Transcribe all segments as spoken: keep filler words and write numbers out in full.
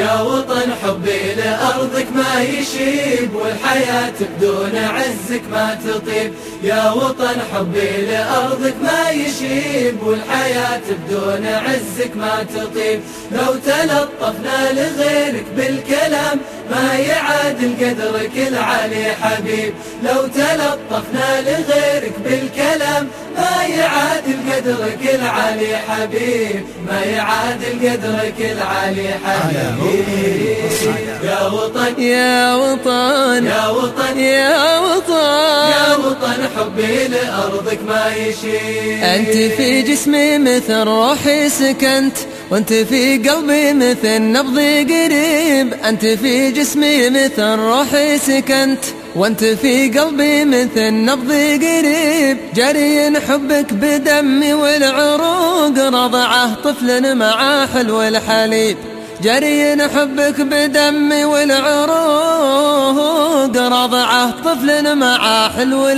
يا وطن حبي لأرضك ما يشيب، والحياة بدون عزك ما تطيب. يا وطن حبي لأرضك ما يشيب، والحياة بدون عزك ما تطيب. لو تلطفنا لغيرك بالكلام ما يعادل قدرك العلي حبيب. لو تلطفنا لغيرك بالكلام ما يعادل قدرك العلي حبيب، ما يعادل قدرك العلي حبيب. يا وطن يا وطن يا وطن يا وطن يا وطن حبي لأرضك ما يشيب. أنت في جسمي مثل روحي سكنت، وأنت في قلبي مثل نبضي قريب. أنت في جسمي مثل روحي سكنت، وأنت في قلبي مثل نبضي قريب. جري حبك بدمي والعروق، رضعه طفل مع حلو الحليب. جري حبك بدمي والعروق، رضعه طفل مع حلو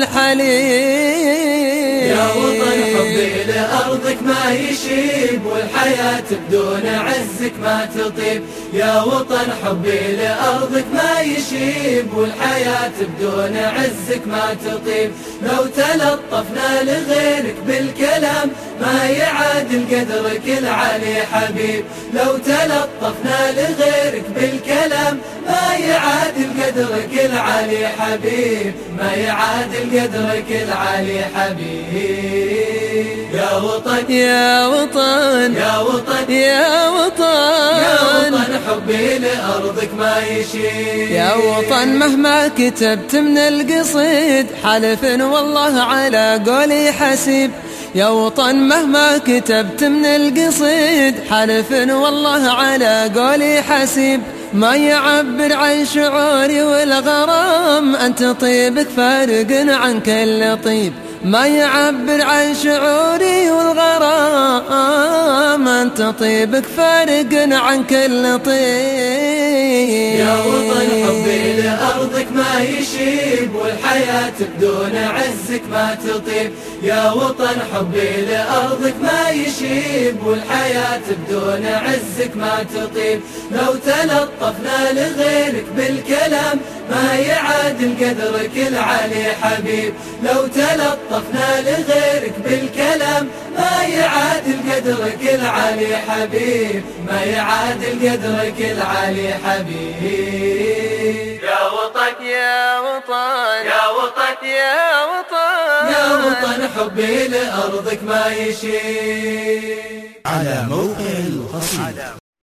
الحليب. يا وطن حبي لأرضك ما يشيب، والحياة بدون عزك ما تطيب. يا وطن حبي لأرضك ما يشيب، والحياة بدون عزك ما تطيب. لو تلطفنا لغيرك بالكلام ما يعادل قدرك العلي حبيب. لو تلطفنا لغيرك بالكلام ما يعادل قدرك العلي حبيب، ما يعادل قدرك العلي حبيب. يا وطن يا وطن يا وطن يا وطن يا وطن حبي لأرضك ما يشيب. يا وطن مهما كتبت من القصيد حلف والله على قولي حسيب. يا وطن مهما كتبت من القصيد حلف والله على قولي حسيب. ما يعبر عن شعوري والغرام، أنت طيبك فارق عن كل طيب. ما يعبر عن شعوري والغرام، أنت طيبك فارق عن كل طيب. يا وطن حبي لأرضك ما يشيب، والحياة بدون عزك ما تطيب. يا وطن حبي لأرضك ما يشيب، والحياة بدون عزك ما تطيب. لو تلطفنا لغيرك بالكلام ما يعادل قدرك العلي حبيب. لو تلطفنا لغيرك بالكلام ما يعادل قدرك العلي حبيب، ما يعادل قدرك العلي حبيب. يا وطن يا وطن يا وطن يا وطن يا وطن حبي لأرضك ما يشيب. على موقع القصيدة.